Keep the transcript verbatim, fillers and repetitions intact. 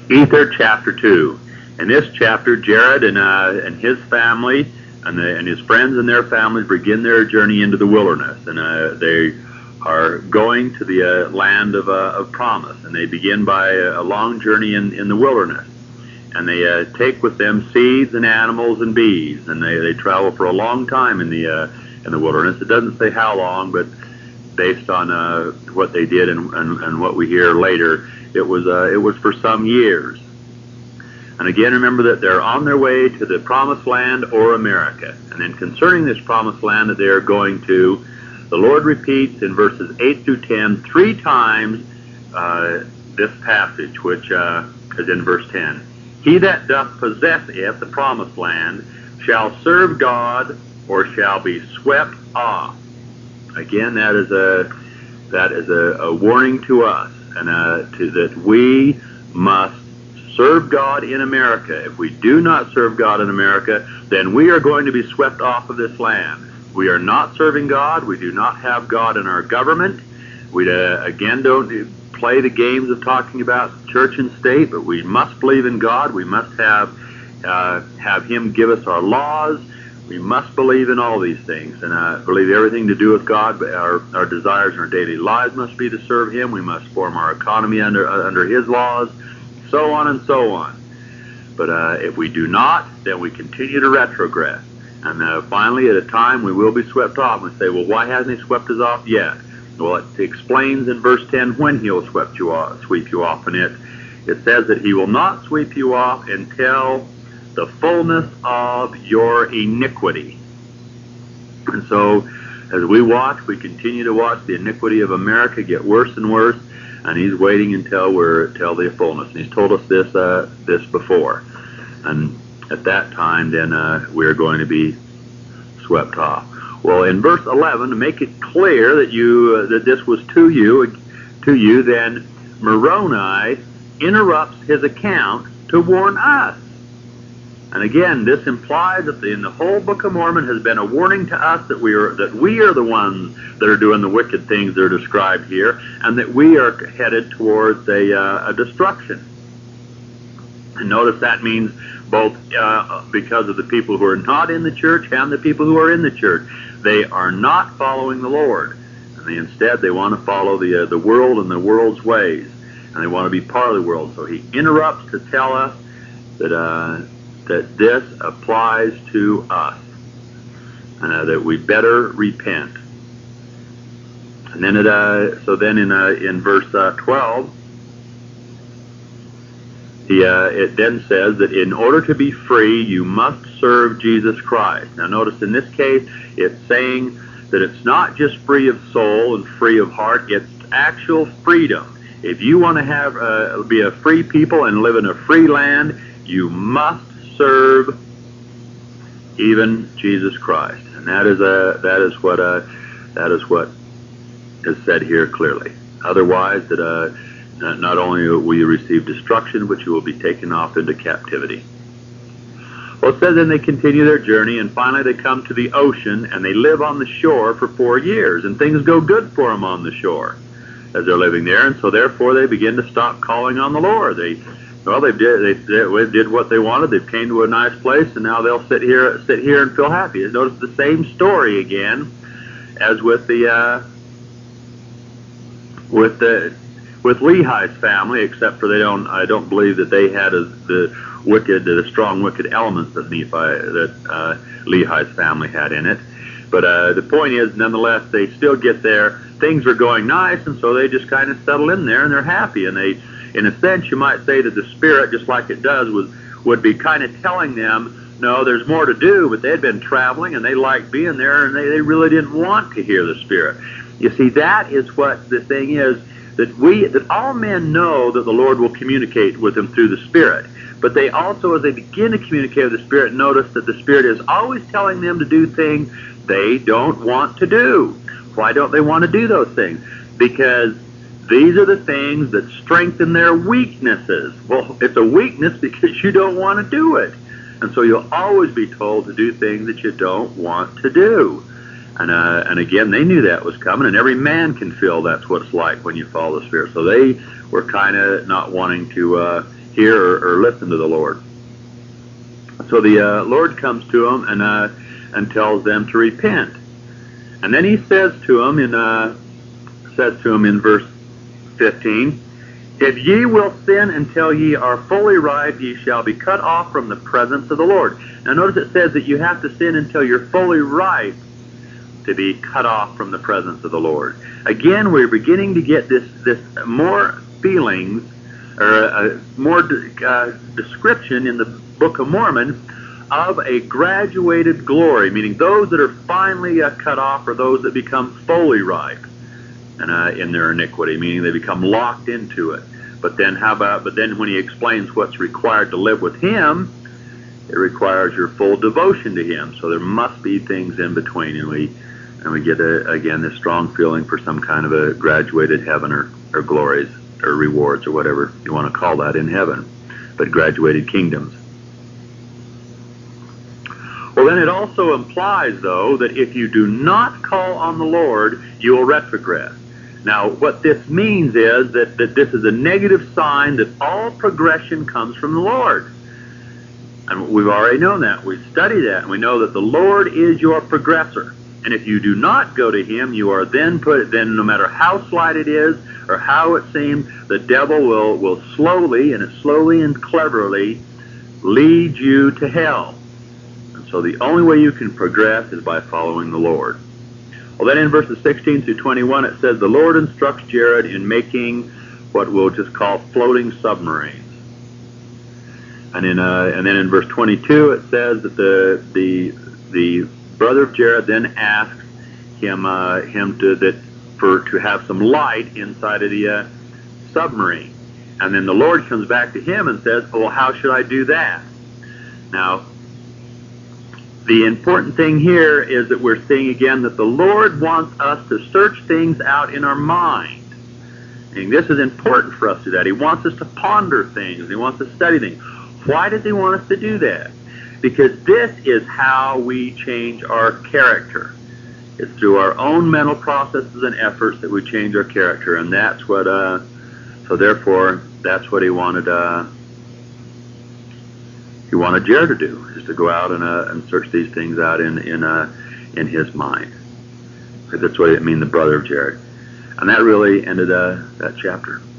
Ether chapter two. In this chapter, Jared and uh, and his family and, the, and his friends and their families begin their journey into the wilderness, and uh, they are going to the uh, land of, uh, of promise, and they begin by a, a long journey in, in the wilderness, and they uh, take with them seeds and animals and bees, and they, they travel for a long time in the uh, in the wilderness. It doesn't say how long, but based on uh, what they did and, and, and what we hear later, it was uh, it was for some years. And again, remember that they're on their way to the promised land or America. And then concerning this promised land that they are going to, the Lord repeats in verses eight through ten three times uh, this passage, which uh, is in verse ten. He that doth possess it, the promised land, shall serve God or shall be swept off. Again, that is a that is a, a warning to us, and uh, to that we must serve God in America. If we do not serve God in America, then we are going to be swept off of this land. We are not serving God. We do not have God in our government. We, uh, again, don't play the games of talking about church and state, but we must believe in God. We must have, uh, have Him give us our laws. We must believe in all these things, and uh, believe everything to do with God. But our, our desires in our daily lives must be to serve Him. We must form our economy under, uh, under His laws, so on and so on. But uh, if we do not, then we continue to retrogress. And uh, finally, at a time, we will be swept off. We say, well, why hasn't He swept us off yet? Well, it explains in verse ten when He'll sweep you off, sweep you off. And it, it says that He will not sweep you off until the fullness of your iniquity. And so, as we watch, we continue to watch the iniquity of America get worse and worse. And He's waiting until we're till the fullness. And He's told us this uh, this before. And at that time, then uh, we're going to be swept off. Well, in verse eleven, to make it clear that you uh, that this was to you, to you, then Moroni interrupts his account to warn us. And again, this implies that the, in the whole Book of Mormon has been a warning to us that we are that we are the ones that are doing the wicked things that are described here, and that we are headed towards a, uh, a destruction. And notice that means both uh, because of the people who are not in the church and the people who are in the church. They are not following the Lord, and they instead they want to follow the uh, the world and the world's ways, and they want to be part of the world. So he interrupts to tell us that. Uh, that this applies to us, and uh, that we better repent. And then it, uh, so then in uh, in verse uh, twelve, he, uh, it then says that in order to be free, you must serve Jesus Christ. Now notice in this case, it's saying that it's not just free of soul and free of heart, it's actual freedom. If you want to have uh, be a free people and live in a free land, you must serve even Jesus Christ, and that is a that is what uh, that is what is said here clearly. Otherwise, that uh, not only will you receive destruction, but you will be taken off into captivity. Well, it says then they continue their journey, and finally they come to the ocean, and they live on the shore for four years, and things go good for them on the shore as they're living there, and so therefore they begin to stop calling on the Lord. They Well, they did. They, they did what they wanted. They came to a nice place, and now they'll sit here, sit here, and feel happy. Notice the same story again, as with the uh, with the with Lehi's family, except for they don't. I don't believe that they had a, the wicked, the strong wicked elements that Nephi, that uh, Lehi's family had in it. But uh, the point is, nonetheless, they still get there. Things are going nice, and so they just kind of settle in there, and they're happy, and they. In a sense, you might say that the Spirit, just like it does, was, would be kind of telling them, no, there's more to do, but they had been traveling, and they liked being there, and they, they really didn't want to hear the Spirit. You see, that is what the thing is, that we, that all men know that the Lord will communicate with them through the Spirit. But they also, as they begin to communicate with the Spirit, notice that the Spirit is always telling them to do things they don't want to do. Why don't they want to do those things? Because these are the things that strengthen their weaknesses. Well, it's a weakness because you don't want to do it. And so you'll always be told to do things that you don't want to do. And uh, and again, they knew that was coming, and every man can feel that's what it's like when you follow the Spirit. So they were kind of not wanting to uh, hear or, or listen to the Lord. So the uh, Lord comes to them and uh, and tells them to repent. And then he says to them in uh, says to them in verse fifteen, "If ye will sin until ye are fully ripe, ye shall be cut off from the presence of the Lord." Now notice it says that you have to sin until you're fully ripe to be cut off from the presence of the Lord. Again, we're beginning to get this this more feelings or uh, more uh, description in the Book of Mormon of a graduated glory, meaning those that are finally uh, cut off are those that become fully ripe and uh, in their iniquity, meaning they become locked into it. But then how about, but then when he explains what's required to live with him, it requires your full devotion to him. So there must be things in between, and we and we get, a, again, this strong feeling for some kind of a graduated heaven or, or glories or rewards or whatever you want to call that in heaven, but graduated kingdoms. Well, then it also implies, though, that if you do not call on the Lord, you will retrogress. Now, what this means is that, that this is a negative sign that all progression comes from the Lord. And we've already known that. We've studied that, and we know that the Lord is your progressor. And if you do not go to him, you are then put, then no matter how slight it is or how it seems, the devil will, will slowly, and it slowly and cleverly, lead you to hell. So the only way you can progress is by following the Lord. Well, then in verses sixteen through twenty-one, it says, the Lord instructs Jared in making what we'll just call floating submarines. And in uh, and then in verse twenty-two, it says that the the the brother of Jared then asks him uh, him to that for to have some light inside of the uh, submarine. And then the Lord comes back to him and says, well, how should I do that? Now, the important thing here is that we're seeing again that the Lord wants us to search things out in our mind. And this is important for us to do that. He wants us to ponder things. He wants us to study things. Why does he want us to do that? Because this is how we change our character. It's through our own mental processes and efforts that we change our character. And that's what, uh, so therefore, that's what he wanted, uh, he wanted Jared to do, is to go out and uh, and search these things out in in uh, in his mind. Because that's what it means, the brother of Jared. And that really ended uh, that chapter.